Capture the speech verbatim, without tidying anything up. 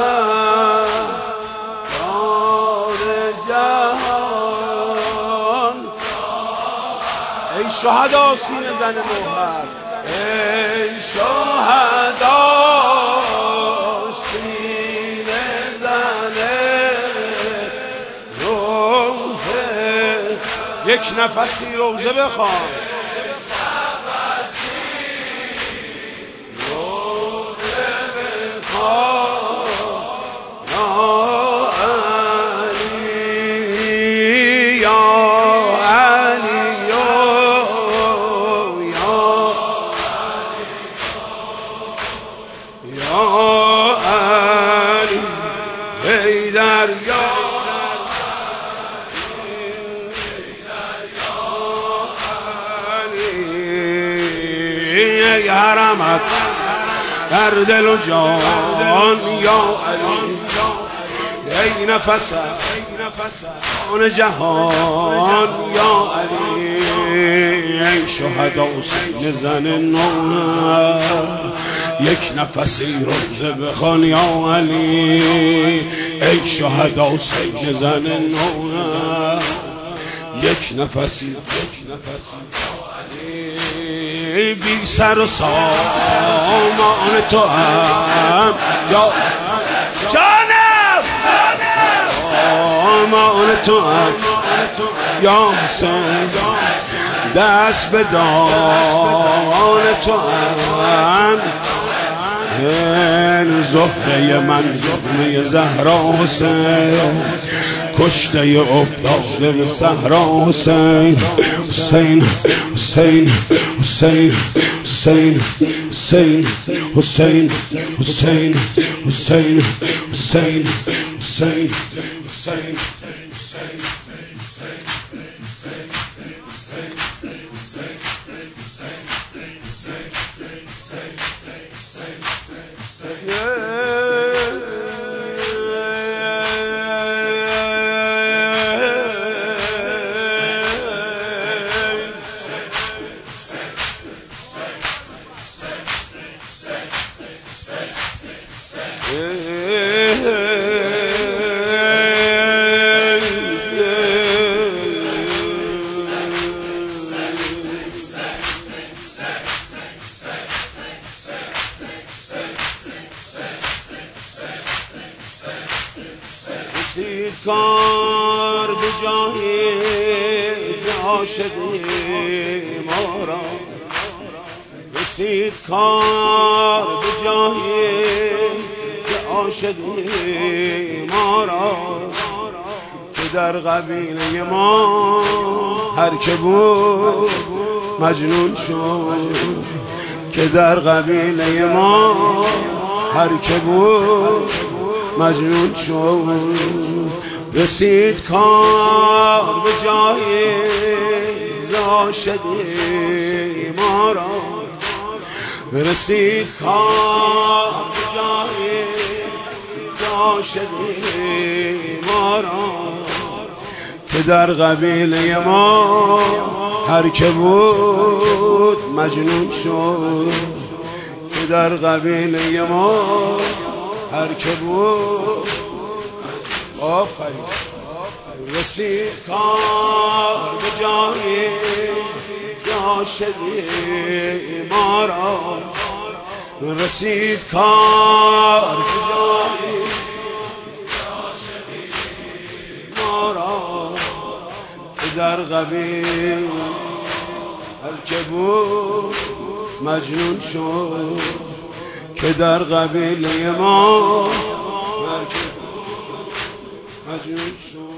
جهان ای شهدا سینه زن موهر ای شهدا سینه زن روزه یک نفسی روزه بخوان حرمت در دل و جان یا علی ای نفس آن جهان یا علی ای شهدا سینه زن نوح یک نفسی روزه بخوان یا علی ای شهدا سینه زن نوح یک نفسی یک نفسی بی سر و سامان تو هم یا جانم سامان تو هم یا حسین دست به دان تو هم این زهره من زهره زهرا حسین کشته افتاده به صحرا حسین حسین حسین حسین حسین حسین حسین حسین حسین حسین حسین حسین رسید کار به جایی ز عاشقی ما را رسید کار به جایی ز عاشقی ما را که در قبیله ما هر که بود مجنون شد که در قبیله ما هر که بود مجنون شد رسید کار به جایی ز عاشقی ما را رسید کار به جایی ز عاشقی ما را که در قبیله ما هر که بود مجنون شد که در قبیله ما هر که بود آفرین رسید کار به جایی ز عاشقی ما را رسید کار به جایی ز عاشقی ما را که در قبیله هر که بود مجنون شد که در قبیله ما مجنون شد